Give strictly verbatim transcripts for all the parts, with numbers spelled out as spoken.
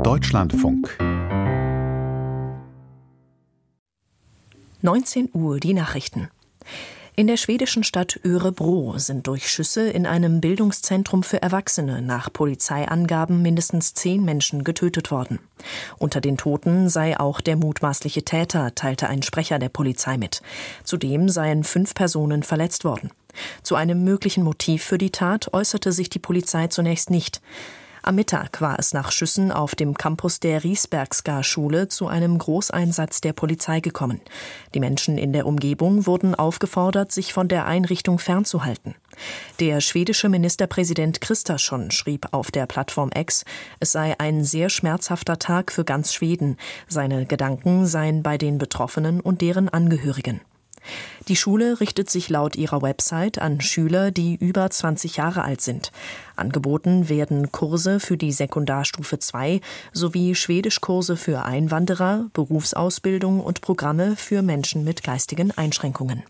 Deutschlandfunk. neunzehn Uhr, die Nachrichten. In der schwedischen Stadt Örebro sind durch Schüsse in einem Bildungszentrum für Erwachsene nach Polizeiangaben mindestens zehn Menschen getötet worden. Unter den Toten sei auch der mutmaßliche Täter, teilte ein Sprecher der Polizei mit. Zudem seien fünf Personen verletzt worden. Zu einem möglichen Motiv für die Tat äußerte sich die Polizei zunächst nicht. Am Mittag war es nach Schüssen auf dem Campus der Risbergska-Schule zu einem Großeinsatz der Polizei gekommen. Die Menschen in der Umgebung wurden aufgefordert, sich von der Einrichtung fernzuhalten. Der schwedische Ministerpräsident Kristersson schrieb auf der Plattform X, es sei ein sehr schmerzhafter Tag für ganz Schweden. Seine Gedanken seien bei den Betroffenen und deren Angehörigen. Die Schule richtet sich laut ihrer Website an Schüler, die über zwanzig Jahre alt sind. Angeboten werden Kurse für die Sekundarstufe zwei sowie Schwedischkurse für Einwanderer, Berufsausbildung und Programme für Menschen mit geistigen Einschränkungen.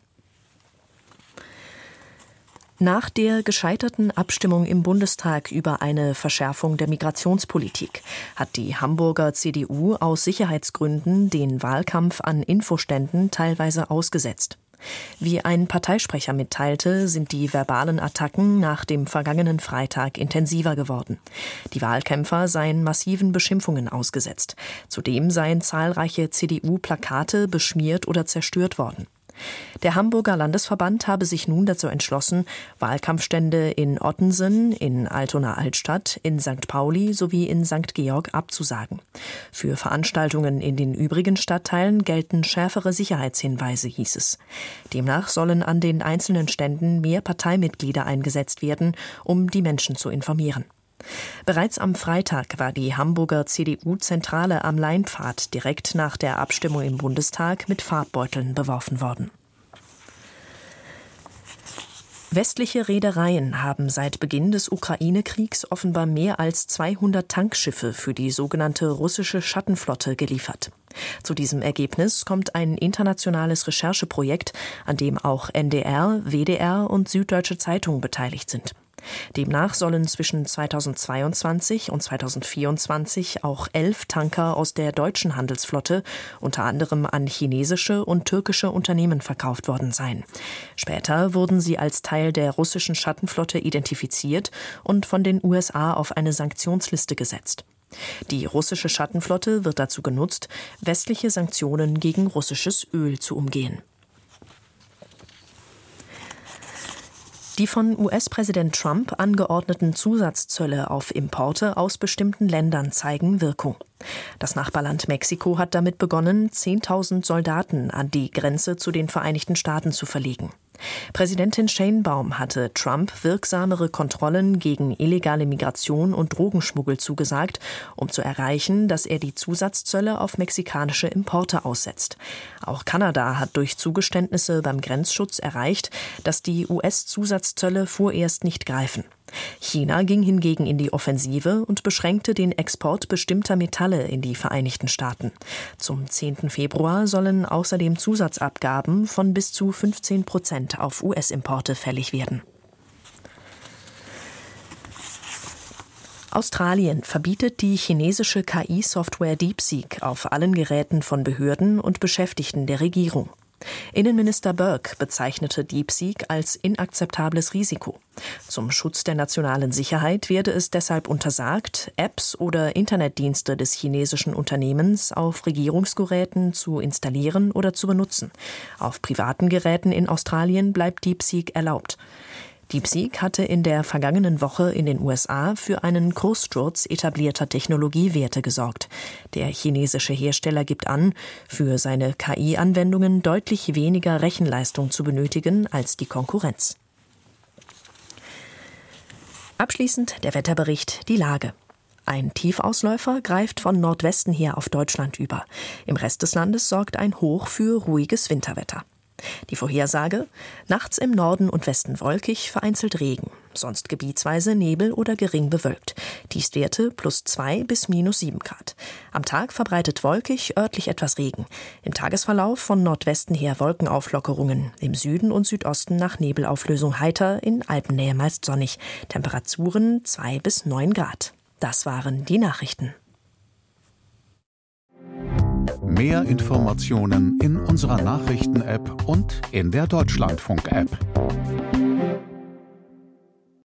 Nach der gescheiterten Abstimmung im Bundestag über eine Verschärfung der Migrationspolitik hat die Hamburger C D U aus Sicherheitsgründen den Wahlkampf an Infoständen teilweise ausgesetzt. Wie ein Parteisprecher mitteilte, sind die verbalen Attacken nach dem vergangenen Freitag intensiver geworden. Die Wahlkämpfer seien massiven Beschimpfungen ausgesetzt. Zudem seien zahlreiche C D U-Plakate beschmiert oder zerstört worden. Der Hamburger Landesverband habe sich nun dazu entschlossen, Wahlkampfstände in Ottensen, in Altona-Altstadt, in Sankt Pauli sowie in Sankt Georg abzusagen. Für Veranstaltungen in den übrigen Stadtteilen gelten schärfere Sicherheitshinweise, hieß es. Demnach sollen an den einzelnen Ständen mehr Parteimitglieder eingesetzt werden, um die Menschen zu informieren. Bereits am Freitag war die Hamburger C D U-Zentrale am Leinpfad direkt nach der Abstimmung im Bundestag mit Farbbeuteln beworfen worden. Westliche Reedereien haben seit Beginn des Ukraine-Kriegs offenbar mehr als zweihundert Tankschiffe für die sogenannte russische Schattenflotte geliefert. Zu diesem Ergebnis kommt ein internationales Rechercheprojekt, an dem auch N D R, W D R und Süddeutsche Zeitung beteiligt sind. Demnach sollen zwischen zweitausendzweiundzwanzig und zweitausendvierundzwanzig auch elf Tanker aus der deutschen Handelsflotte unter anderem an chinesische und türkische Unternehmen verkauft worden sein. Später wurden sie als Teil der russischen Schattenflotte identifiziert und von den U S A auf eine Sanktionsliste gesetzt. Die russische Schattenflotte wird dazu genutzt, westliche Sanktionen gegen russisches Öl zu umgehen. Die von U S-Präsident Trump angeordneten Zusatzzölle auf Importe aus bestimmten Ländern zeigen Wirkung. Das Nachbarland Mexiko hat damit begonnen, zehntausend Soldaten an die Grenze zu den Vereinigten Staaten zu verlegen. Präsidentin Sheinbaum hatte Trump wirksamere Kontrollen gegen illegale Migration und Drogenschmuggel zugesagt, um zu erreichen, dass er die Zusatzzölle auf mexikanische Importe aussetzt. Auch Kanada hat durch Zugeständnisse beim Grenzschutz erreicht, dass die U S-Zusatzzölle vorerst nicht greifen. China ging hingegen in die Offensive und beschränkte den Export bestimmter Metalle in die Vereinigten Staaten. Zum zehnten Februar sollen außerdem Zusatzabgaben von bis zu fünfzehn Prozent auf U S-Importe fällig werden. Australien verbietet die chinesische K I-Software DeepSeek auf allen Geräten von Behörden und Beschäftigten der Regierung. Innenminister Burke bezeichnete DeepSeek als inakzeptables Risiko. Zum Schutz der nationalen Sicherheit werde es deshalb untersagt, Apps oder Internetdienste des chinesischen Unternehmens auf Regierungsgeräten zu installieren oder zu benutzen. Auf privaten Geräten in Australien bleibt DeepSeek erlaubt. DeepSeek hatte in der vergangenen Woche in den U S A für einen Kurssturz etablierter Technologiewerte gesorgt. Der chinesische Hersteller gibt an, für seine K I-Anwendungen deutlich weniger Rechenleistung zu benötigen als die Konkurrenz. Abschließend der Wetterbericht, die Lage. Ein Tiefausläufer greift von Nordwesten her auf Deutschland über. Im Rest des Landes sorgt ein Hoch für ruhiges Winterwetter. Die Vorhersage: nachts im Norden und Westen wolkig, vereinzelt Regen, sonst gebietsweise Nebel oder gering bewölkt. Tiefstwerte plus zwei bis minus sieben Grad. Am Tag verbreitet wolkig, örtlich etwas Regen. Im Tagesverlauf von Nordwesten her Wolkenauflockerungen. Im Süden und Südosten nach Nebelauflösung heiter, in Alpennähe meist sonnig. Temperaturen zwei bis neun Grad. Das waren die Nachrichten. Mehr Informationen in unserer Nachrichten-App und in der Deutschlandfunk-App.